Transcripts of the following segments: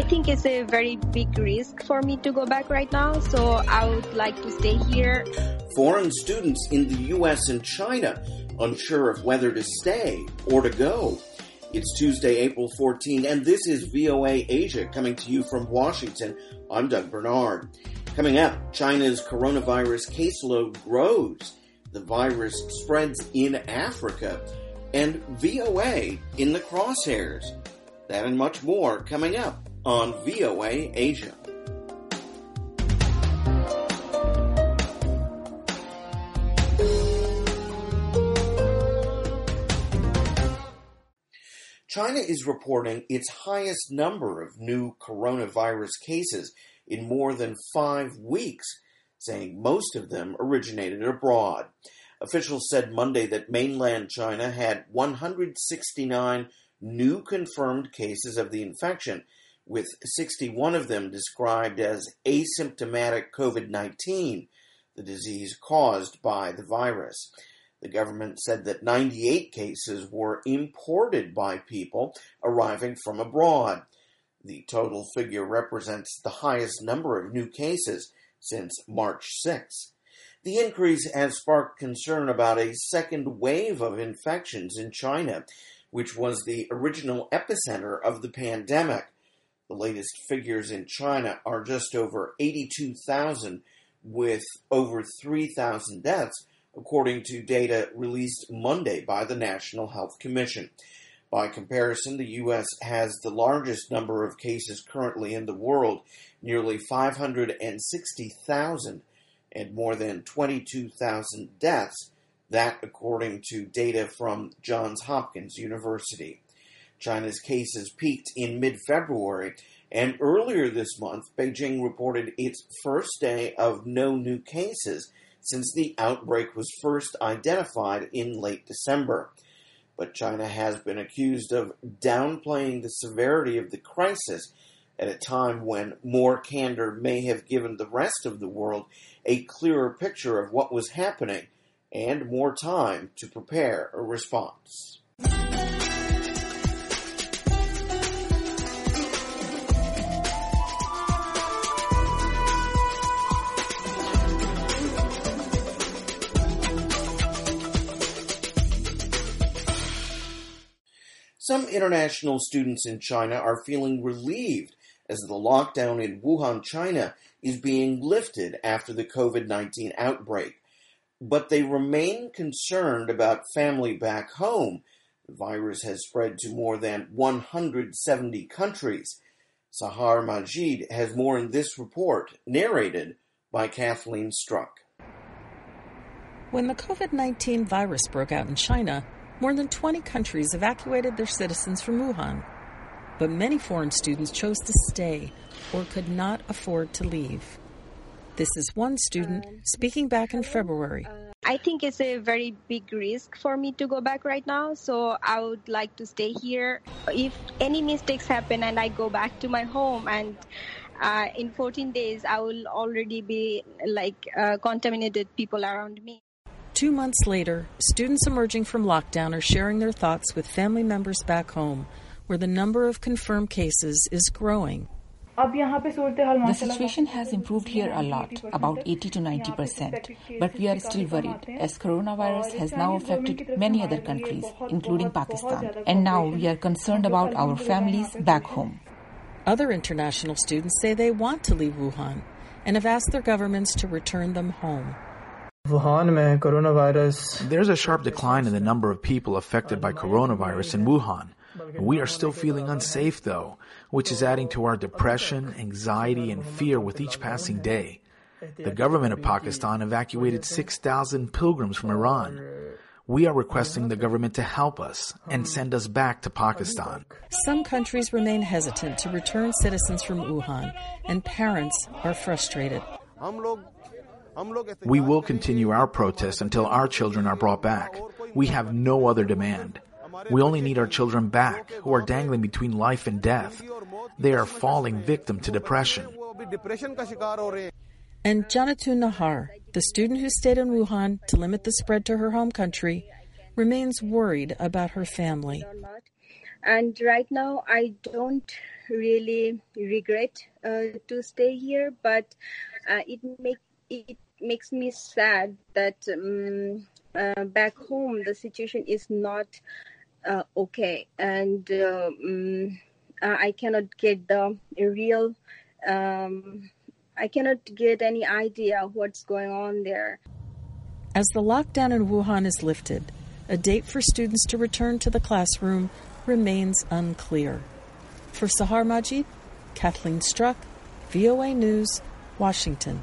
think it's a very big risk for me to go back right now, so I would like to stay here. Foreign students in the U.S. and China unsure of whether to stay or to go. It's Tuesday, April 14, and this is VOA Asia coming to you from Washington. I'm Doug Bernard. Coming up, China's coronavirus caseload grows. The virus spreads in Africa. And VOA in the crosshairs. That and much more coming up on VOA Asia. China is reporting its highest number of new coronavirus cases in more than 5 weeks, saying most of them originated abroad. Officials said Monday that mainland China had 169 new confirmed cases of the infection, with 61 of them described as asymptomatic COVID-19, the disease caused by the virus. The government said that 98 cases were imported by people arriving from abroad. The total figure represents the highest number of new cases since March 6. The increase has sparked concern about a second wave of infections in China, which was the original epicenter of the pandemic. The latest figures in China are just over 82,000, with over 3,000 deaths, according to data released Monday by the National Health Commission. By comparison, the U.S. has the largest number of cases currently in the world, nearly 560,000, and more than 22,000 deaths, that according to data from Johns Hopkins University. China's cases peaked in mid-February, and earlier this month, Beijing reported its first day of no new cases since the outbreak was first identified in late December. But China has been accused of downplaying the severity of the crisis at a time when more candor may have given the rest of the world a clearer picture of what was happening and more time to prepare a response. Some international students in China are feeling relieved as the lockdown in Wuhan, China is being lifted after the COVID-19 outbreak. But they remain concerned about family back home. The virus has spread to more than 170 countries. Sahar Majid has more in this report, narrated by Kathleen Struck. When the COVID-19 virus broke out in China, more than 20 countries evacuated their citizens from Wuhan. But many foreign students chose to stay or could not afford to leave. This is one student speaking back in February. I think it's a very big risk for me to go back right now, so I would like to stay here. If any mistakes happen and I go back to my home, and in 14 days I will already be contaminated people around me. 2 months later, students emerging from lockdown are sharing their thoughts with family members back home, where the number of confirmed cases is growing. The situation has improved here a lot, about 80 to 90%, but we are still worried as coronavirus has now affected many other countries, including Pakistan, and now we are concerned about our families back home. Other international students say they want to leave Wuhan and have asked their governments to return them home. There's a sharp decline in the number of people affected by coronavirus in Wuhan. We are still feeling unsafe, though, which is adding to our depression, anxiety, and fear with each passing day. The government of Pakistan evacuated 6,000 pilgrims from Iran. We are requesting the government to help us and send us back to Pakistan. Some countries remain hesitant to return citizens from Wuhan, and parents are frustrated. We will continue our protest until our children are brought back. We have no other demand. We only need our children back, who are dangling between life and death. They are falling victim to depression. And Janatu Nahar, the student who stayed in Wuhan to limit the spread to her home country, remains worried about her family. And right now, I don't really regret to stay here, but it makes me sad that back home the situation is not okay, and I cannot get the real. I cannot get any idea what's going on there. As the lockdown in Wuhan is lifted, a date for students to return to the classroom remains unclear. For Sahar Majid, Kathleen Struck, VOA News, Washington.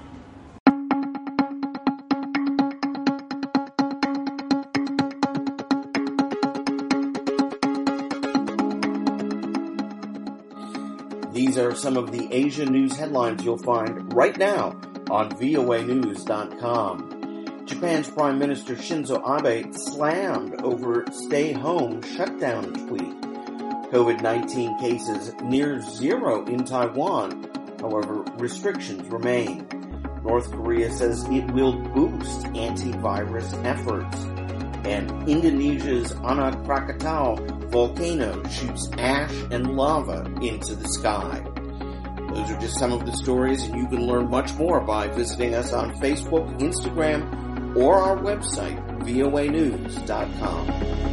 These are some of the Asia news headlines you'll find right now on voanews.com. Japan's Prime Minister Shinzo Abe slammed over stay-home shutdown tweet. COVID-19 cases near zero in Taiwan. However, restrictions remain. North Korea says it will boost antivirus efforts. And Indonesia's Anak Krakatau volcano shoots ash and lava into the sky. Those are just some of the stories, and you can learn much more by visiting us on Facebook, Instagram, or our website, voanews.com.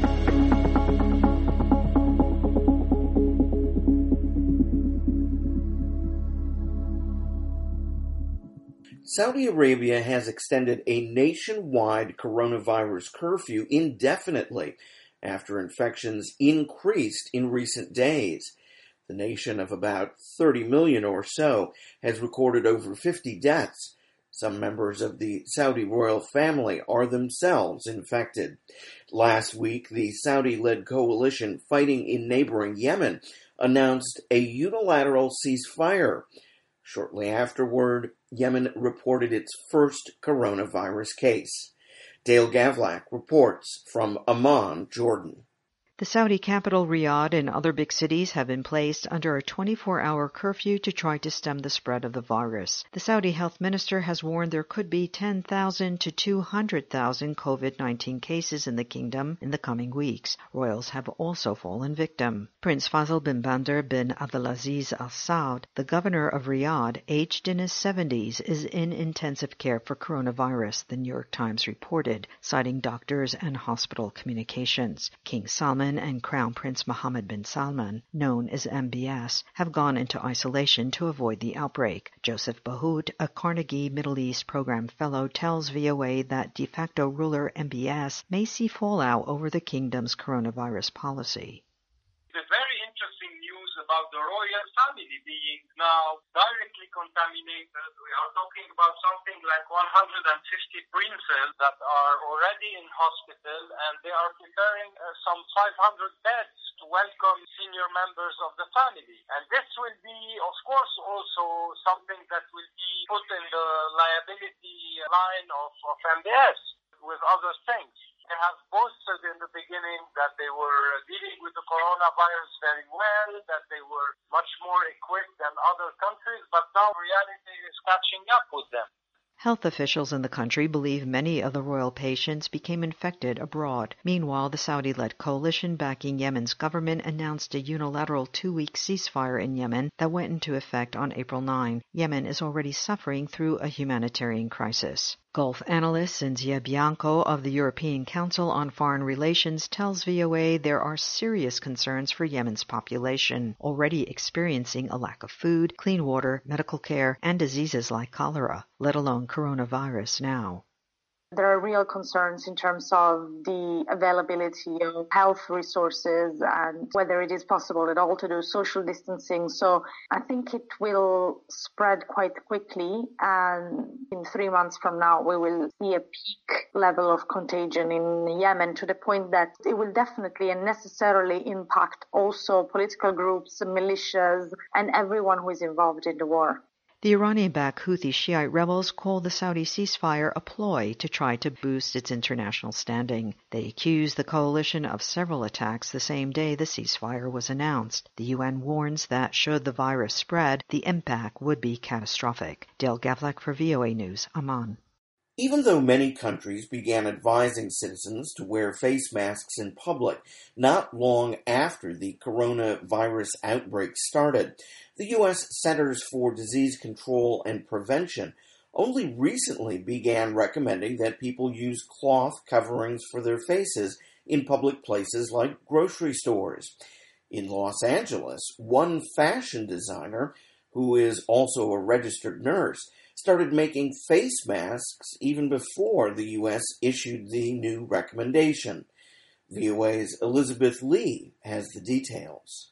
Saudi Arabia has extended a nationwide coronavirus curfew indefinitely after infections increased in recent days. The nation of about 30 million or so has recorded over 50 deaths. Some members of the Saudi royal family are themselves infected. Last week, the Saudi-led coalition fighting in neighboring Yemen announced a unilateral ceasefire. Shortly afterward, Yemen reported its first coronavirus case. Dale Gavlak reports from Amman, Jordan. The Saudi capital Riyadh and other big cities have been placed under a 24-hour curfew to try to stem the spread of the virus. The Saudi health minister has warned there could be 10,000 to 200,000 COVID-19 cases in the kingdom in the coming weeks. Royals have also fallen victim. Prince Faisal bin Bandar bin Abdulaziz Al Saud, the governor of Riyadh, aged in his 70s, is in intensive care for coronavirus, the New York Times reported, citing doctors and hospital communications. King Salman and Crown Prince Mohammed bin Salman, known as MBS, have gone into isolation to avoid the outbreak. Joseph Bahout, a Carnegie Middle East Program Fellow, tells VOA that de facto ruler MBS may see fallout over the kingdom's coronavirus policy. The very interesting news about the royal family being now directly contaminated. We are talking about something like 150 princes that are already in hospital, and they are preparing some 500 beds to welcome senior members of the family. And this will be, of course, also something that will be put in the liability line of MBS with other things. They have boasted in the beginning that they were dealing with the coronavirus very well, that they were much more equipped than other countries, but now reality is catching up with them. Health officials in the country believe many of the royal patients became infected abroad. Meanwhile, the Saudi-led coalition backing Yemen's government announced a unilateral 2-week ceasefire in Yemen that went into effect on April 9. Yemen is already suffering through a humanitarian crisis. Gulf analyst Cinzia Bianco of the European Council on Foreign Relations tells VOA there are serious concerns for Yemen's population, already experiencing a lack of food, clean water, medical care, and diseases like cholera, let alone coronavirus now. There are real concerns in terms of the availability of health resources and whether it is possible at all to do social distancing. So I think it will spread quite quickly, and in 3 months from now we will see a peak level of contagion in Yemen, to the point that it will definitely and necessarily impact also political groups, militias, and everyone who is involved in the war. The Iranian-backed Houthi Shiite rebels call the Saudi ceasefire a ploy to try to boost its international standing. They accuse the coalition of several attacks the same day the ceasefire was announced. The UN warns that should the virus spread, the impact would be catastrophic. Dale Gavlak for VOA News, Amman. Even though many countries began advising citizens to wear face masks in public not long after the coronavirus outbreak started, the U.S. Centers for Disease Control and Prevention only recently began recommending that people use cloth coverings for their faces in public places like grocery stores. In Los Angeles, one fashion designer, who is also a registered nurse, started making face masks even before the U.S. issued the new recommendation. VOA's Elizabeth Lee has the details.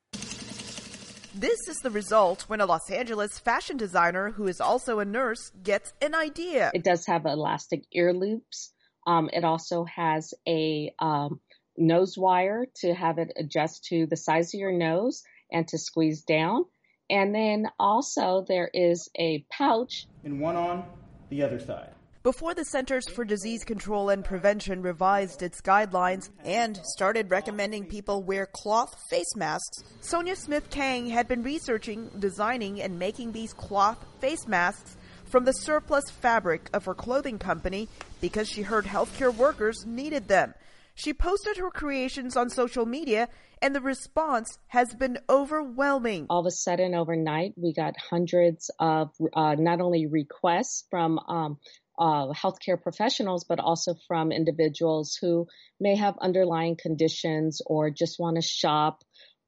This is the result when a Los Angeles fashion designer who is also a nurse gets an idea. It does have elastic ear loops. It also has a nose wire to have it adjust to the size of your nose and to squeeze down. And then also there is a pouch. And one on the other side. Before the Centers for Disease Control and Prevention revised its guidelines and started recommending people wear cloth face masks, Sonia Smith-Kang had been researching, designing, and making these cloth face masks from the surplus fabric of her clothing company because she heard healthcare workers needed them. She posted her creations on social media, and the response has been overwhelming. All of a sudden, overnight, we got hundreds of not only requests from healthcare professionals, but also from individuals who may have underlying conditions or just want to shop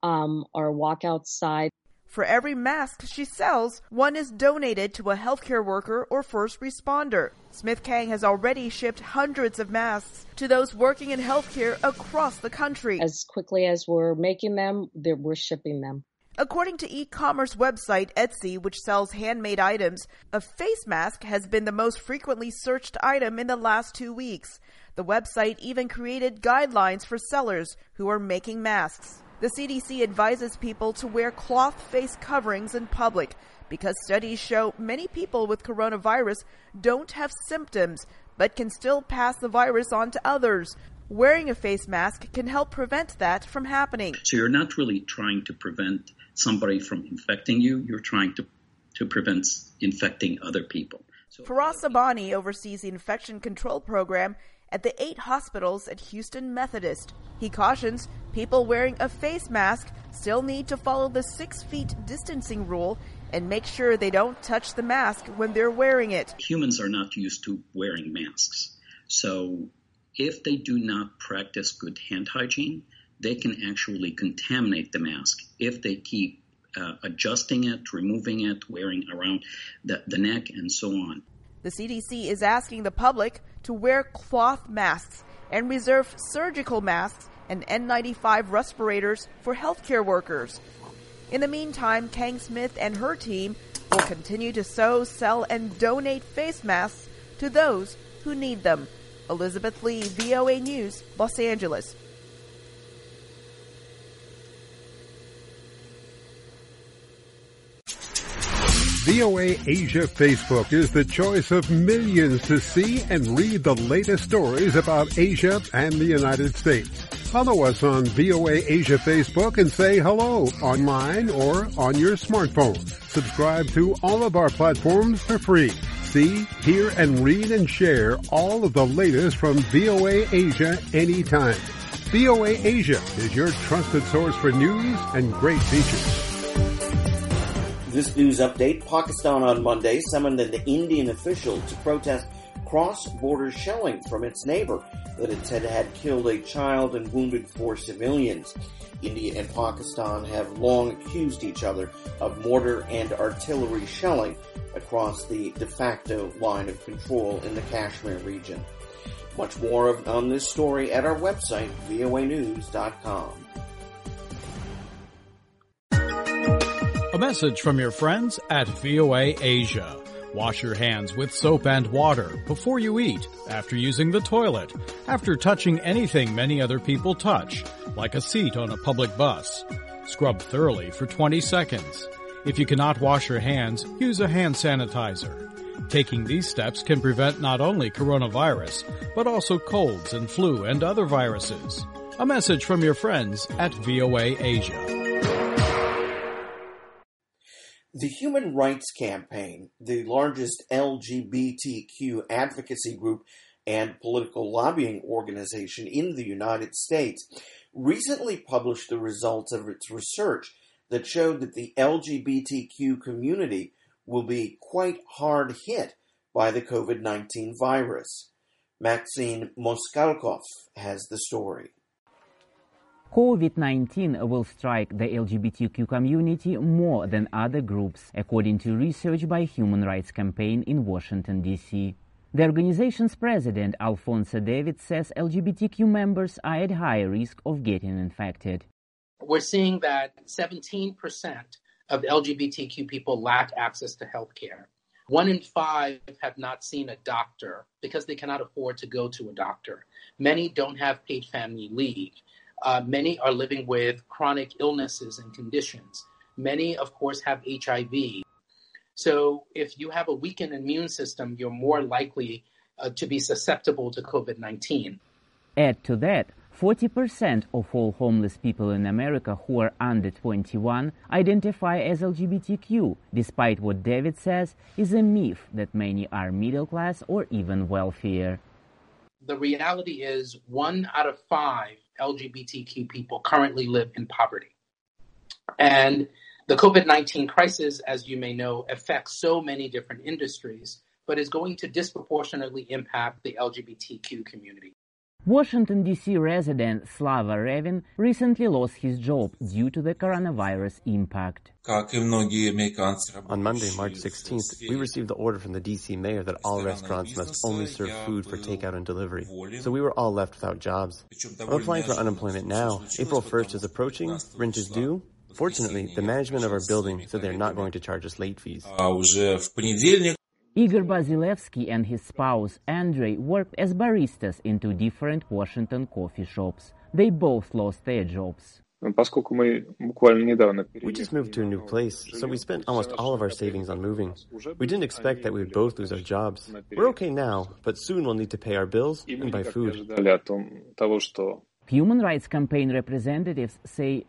or walk outside. For every mask she sells, one is donated to a healthcare worker or first responder. Smith-Kang has already shipped hundreds of masks to those working in healthcare across the country. As quickly as we're making them, we're shipping them. According to e-commerce website Etsy, which sells handmade items, a face mask has been the most frequently searched item in the last 2 weeks. The website even created guidelines for sellers who are making masks. The CDC advises people to wear cloth face coverings in public because studies show many people with coronavirus don't have symptoms but can still pass the virus on to others. Wearing a face mask can help prevent that from happening. So you're not really trying to prevent somebody from infecting you. You're trying to prevent infecting other people. Faraz Sabani oversees the infection control program at the 8 hospitals at Houston Methodist. He cautions people wearing a face mask still need to follow the 6 feet distancing rule and make sure they don't touch the mask when they're wearing it. Humans are not used to wearing masks. So if they do not practice good hand hygiene, they can actually contaminate the mask if they keep adjusting it, removing it, wearing around the neck, and so on. The CDC is asking the public to wear cloth masks and reserve surgical masks and N95 respirators for healthcare workers. In the meantime, Kang Smith and her team will continue to sew, sell, and donate face masks to those who need them. Elizabeth Lee, VOA News, Los Angeles. VOA Asia Facebook is the choice of millions to see and read the latest stories about Asia and the United States. Follow us on VOA Asia Facebook and say hello online or on your smartphone. Subscribe to all of our platforms for free. See, hear, and read and share all of the latest from VOA Asia anytime. VOA Asia is your trusted source for news and great features. This news update, Pakistan on Monday summoned an Indian official to protest cross-border shelling from its neighbor that it said had killed a child and wounded 4 civilians. India and Pakistan have long accused each other of mortar and artillery shelling across the de facto line of control in the Kashmir region. Much more on this story at our website, voanews.com. A message from your friends at VOA Asia. Wash your hands with soap and water before you eat, after using the toilet, after touching anything many other people touch, like a seat on a public bus. Scrub thoroughly for 20 seconds. If you cannot wash your hands, use a hand sanitizer. Taking these steps can prevent not only coronavirus, but also colds and flu and other viruses. A message from your friends at VOA Asia. The Human Rights Campaign, the largest LGBTQ advocacy group and political lobbying organization in the United States, recently published the results of its research that showed that the LGBTQ community will be quite hard hit by the COVID-19 virus. Maxine Moskalkov has the story. COVID-19 will strike the LGBTQ community more than other groups, according to research by Human Rights Campaign in Washington, D.C. The organization's president, Alphonsa David, says LGBTQ members are at higher risk of getting infected. We're seeing that 17% of LGBTQ people lack access to health care. 1 in 5 have not seen a doctor because they cannot afford to go to a doctor. Many don't have paid family leave. Many are living with chronic illnesses and conditions. Many, of course, have HIV. So if you have a weakened immune system, you're more likely to be susceptible to COVID-19. Add to that, 40% of all homeless people in America who are under 21 identify as LGBTQ, despite what David says is a myth that many are middle class or even wealthier. The reality is 1 out of 5 LGBTQ people currently live in poverty. And the COVID-19 crisis, as you may know, affects so many different industries, but is going to disproportionately impact the LGBTQ community. Washington, D.C. resident Slava Revin recently lost his job due to the coronavirus impact. On Monday, March 16th, we received the order from the D.C. mayor that all restaurants must only serve food for takeout and delivery. So we were all left without jobs. I'm applying for unemployment now. April 1st is approaching. Rent is due. Fortunately, the management of our building said they're not going to charge us late fees. Igor Basilevsky and his spouse, Andrei, worked as baristas in 2 different Washington coffee shops. They both lost their jobs. We just moved to a new place, so we spent almost all of our savings on moving. We didn't expect that we would both lose our jobs. We're okay now, but soon we'll need to pay our bills and buy food. Human Rights Campaign representatives say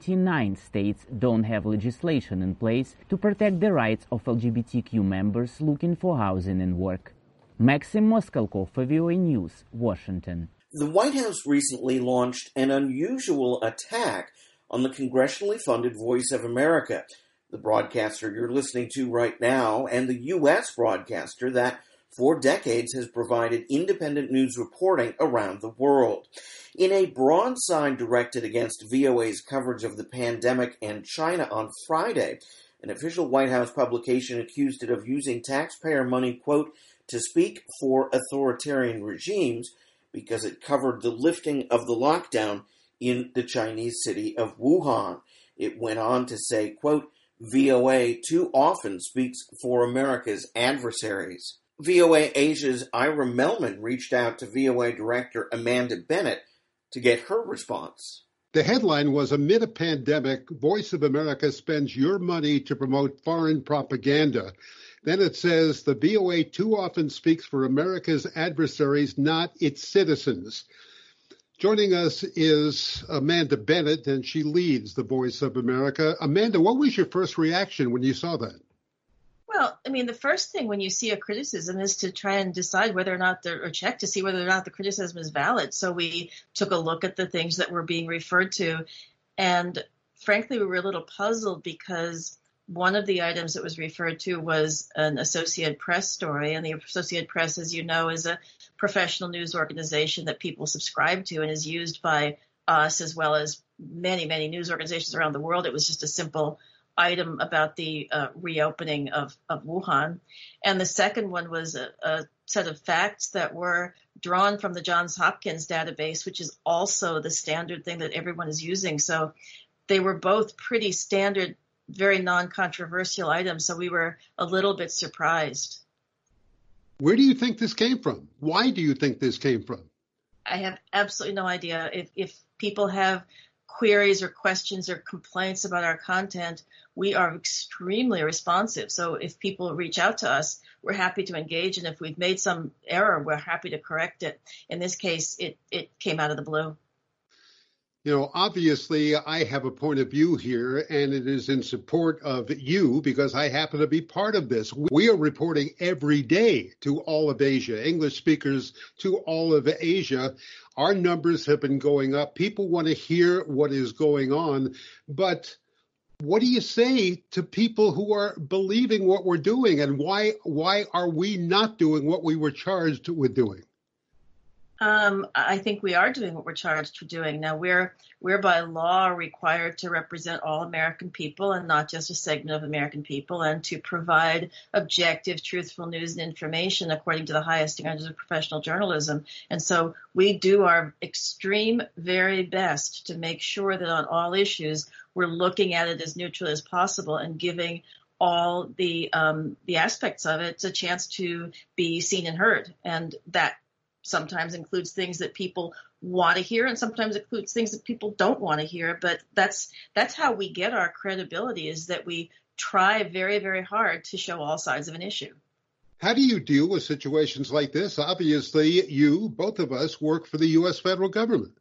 29 states don't have legislation in place to protect the rights of LGBTQ members looking for housing and work. Maxim Moskalkov for VOA News, Washington. The White House recently launched an unusual attack on the congressionally funded Voice of America, the broadcaster you're listening to right now, and the U.S. broadcaster that for decades has provided independent news reporting around the world. In a broadside directed against VOA's coverage of the pandemic and China on Friday, an official White House publication accused it of using taxpayer money, quote, to speak for authoritarian regimes because it covered the lifting of the lockdown in the Chinese city of Wuhan. It went on to say, quote, VOA too often speaks for America's adversaries. VOA Asia's Ira Melman reached out to VOA director Amanda Bennett to get her response. The headline was, amid a pandemic, Voice of America spends your money to promote foreign propaganda. Then it says, the VOA too often speaks for America's adversaries, not its citizens. Joining us is Amanda Bennett, and she leads the Voice of America. Amanda, what was your first reaction when you saw that? Well, I mean, the first thing when you see a criticism is to try and decide whether or not, or check to see whether or not the criticism is valid. So we took a look at the things that were being referred to. And frankly, we were a little puzzled because one of the items that was referred to was an Associated Press story. And the Associated Press, as you know, is a professional news organization that people subscribe to and is used by us as well as many, many news organizations around the world. It was just a simple item about the reopening of Wuhan. And the second one was a set of facts that were drawn from the Johns Hopkins database, which is also the standard thing that everyone is using. So they were both pretty standard, very non-controversial items. So we were a little bit surprised. Where do you think this came from? Why do you think this came from? I have absolutely no idea. If people have queries or questions or complaints about our content, we are extremely responsive. So if people reach out to us, we're happy to engage. And if we've made some error, we're happy to correct it. In this case, it came out of the blue. You know, obviously, I have a point of view here, and it is in support of you because I happen to be part of this. We are reporting every day to all of Asia, English speakers to all of Asia. Our numbers have been going up. People want to hear what is going on, but what do you say to people who are believing what we're doing, and why are we not doing what we were charged with doing? I think we are doing what we're charged for doing. Now, we're by law required to represent all American people and not just a segment of American people, and to provide objective, truthful news and information according to the highest standards of professional journalism. And so we do our extreme very best to make sure that on all issues, we're looking at it as neutral as possible and giving all the aspects of it a chance to be seen and heard. And that sometimes includes things that people want to hear, and sometimes includes things that people don't want to hear. But that's how we get our credibility, is that we try very, very hard to show all sides of an issue. How do you deal with situations like this? Obviously, you, both of us, work for the U.S. federal government.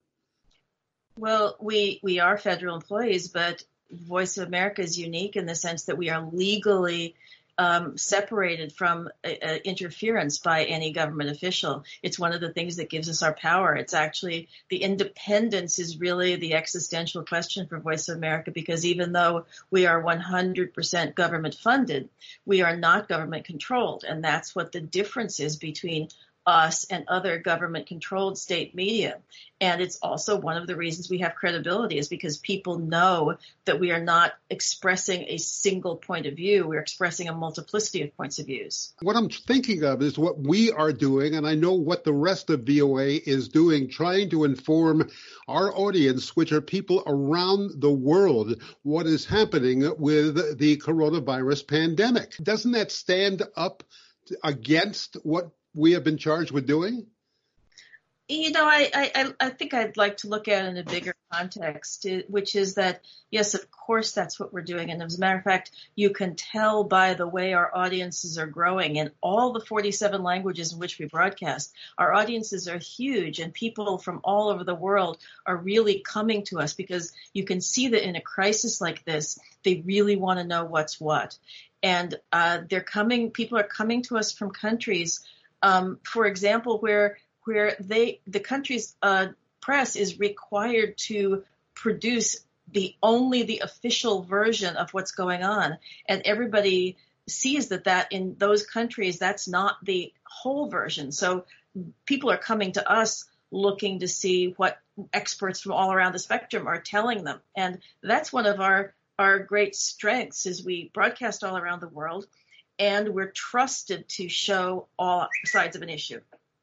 Well, we are federal employees, but Voice of America is unique in the sense that we are legally separated from interference by any government official. It's one of the things that gives us our power. It's actually, the independence is really the existential question for Voice of America, because even though we are 100% government funded, we are not government controlled. And that's what the difference is between us and other government-controlled state media. And it's also one of the reasons we have credibility, is because people know that we are not expressing a single point of view. We're expressing a multiplicity of points of views. What I'm thinking of is what we are doing, and I know what the rest of VOA is doing, trying to inform our audience, which are people around the world, what is happening with the coronavirus pandemic. Doesn't that stand up against what we have been charged with doing? You know, I think I'd like to look at it in a bigger context, which is that, yes, of course, that's what we're doing. And as a matter of fact, you can tell by the way our audiences are growing in all the 47 languages in which we broadcast. Our audiences are huge, and people from all over the world are really coming to us, because you can see that in a crisis like this, they really want to know what's what. And people are coming to us from countries, for example, where the country's press is required to produce only the official version of what's going on, and everybody sees that in those countries that's not the whole version. So people are coming to us looking to see what experts from all around the spectrum are telling them, and that's one of our great strengths, is we broadcast all around the world. And we're trusted to show all sides of an issue.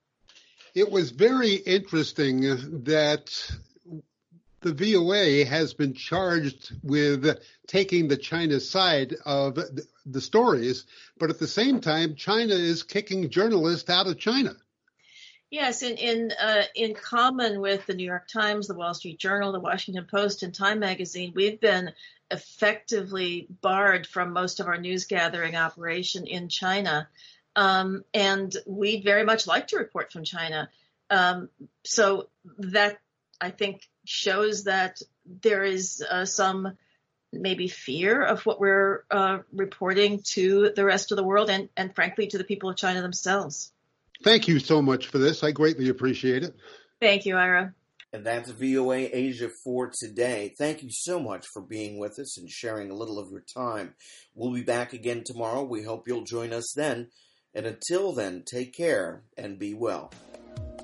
It was very interesting that the VOA has been charged with taking the China side of the stories, but at the same time, China is kicking journalists out of China. Yes, in common with the New York Times, the Wall Street Journal, the Washington Post, and Time Magazine, we've been effectively barred from most of our news gathering operation in China. And we'd very much like to report from China. So that, I think, shows that there is some maybe fear of what we're reporting to the rest of the world, and frankly, to the people of China themselves. Thank you so much for this. I greatly appreciate it. Thank you, Ira. And that's VOA Asia for today. Thank you so much for being with us and sharing a little of your time. We'll be back again tomorrow. We hope you'll join us then. And until then, take care and be well.